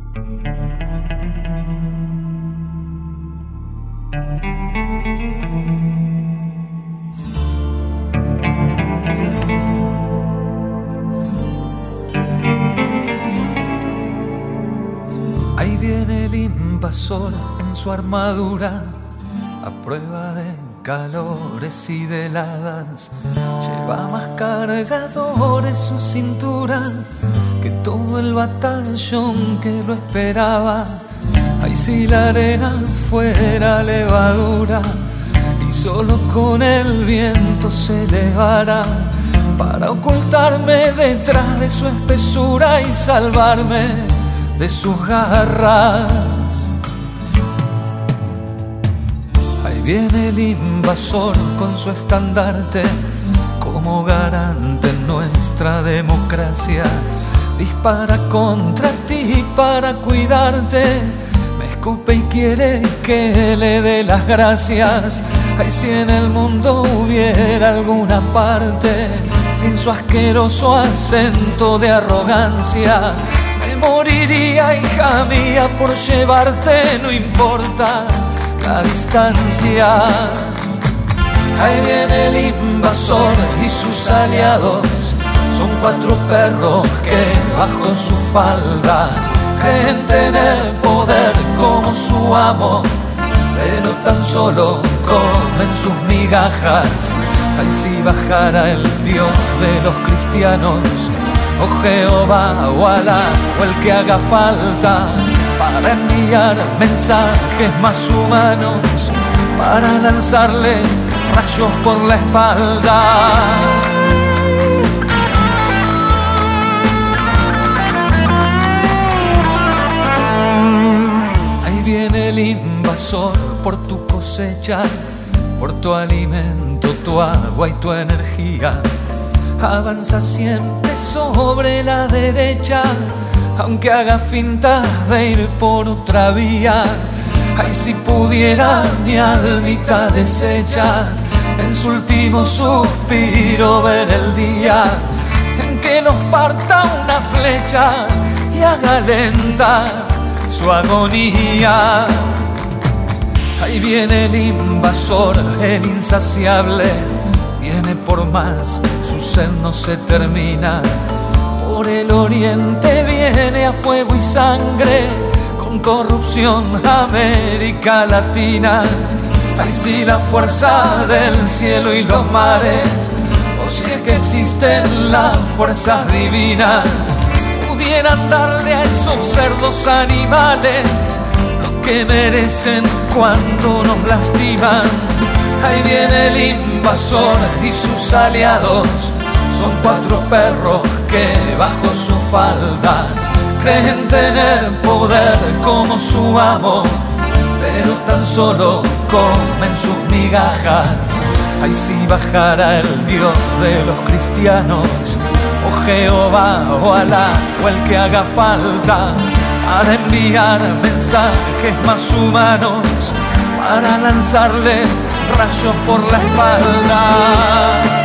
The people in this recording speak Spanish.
Ahí viene el invasor en su armadura, a prueba de calores y de heladas. Lleva más cargadores su cintura que todo el batallón que lo esperaba. Ay, si la arena fuera levadura y solo con el viento se elevara para ocultarme detrás de su espesura y salvarme de sus garras. Ahí viene el invasor con su estandarte como garante en nuestra democracia. Dispara contra ti para cuidarte, me escupe y quiere que le dé las gracias. Ay, si en el mundo hubiera alguna parte sin su asqueroso acento de arrogancia, me moriría, hija mía, por llevarte, no importa la distancia. Ahí viene el invasor y sus aliados, son 4 perros que bajo su falda creen tener poder como su amo, pero tan solo comen sus migajas. Ay, si bajara el Dios de los cristianos, o Jehová o Alá o el que haga falta, para enviar mensajes más humanos, para lanzarles rayos por la espalda. Ahí viene el invasor por tu cosecha, por tu alimento, tu agua y tu energía. Avanza siempre sobre la derecha, aunque haga fintas de ir por otra vía. Ay, si pudiera mi almita deshecha en su último suspiro ver el día en que nos parta una flecha y haga lenta su agonía. Ahí viene el invasor, el insaciable, viene por más, su sed no se termina. Por el oriente viene a fuego y sangre, con corrupción América Latina. Ay, si la fuerza del cielo y los mares, o si es que existen las fuerzas divinas, pudieran darle a esos cerdos animales lo que merecen cuando nos lastiman. Ahí viene el invasor y sus aliados, son 4 perros que bajo su falda creen tener poder como su amo, pero tan solo comen sus migajas. Ay, si bajara el Dios de los cristianos, o Jehová o Alá o el que haga falta, para enviar mensajes más humanos, para lanzarle rayos por la espalda.